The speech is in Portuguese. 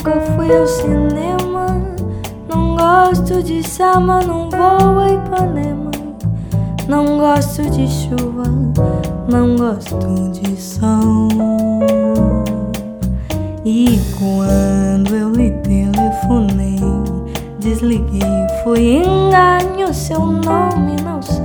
nunca fui ao cinema. Não gosto de samba, não vou a Ipanema. Não gosto de chuva, não gosto de som. E quando eu lhe telefonei, desliguei, foi engano, seu nome não sei.